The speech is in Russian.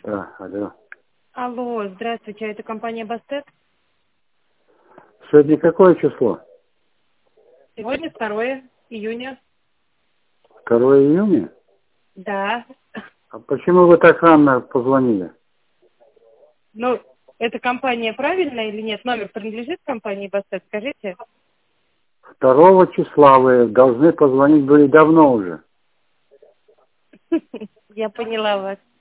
Алло. Алло, здравствуйте, это компания Бастет. Сегодня какое число? Сегодня 2 июня. 2 июня? Да. А почему вы так рано позвонили? Ну, эта компания правильная или нет? Номер принадлежит компании Бастет, скажите. 2 числа вы должны позвонить были давно уже. Я поняла вас.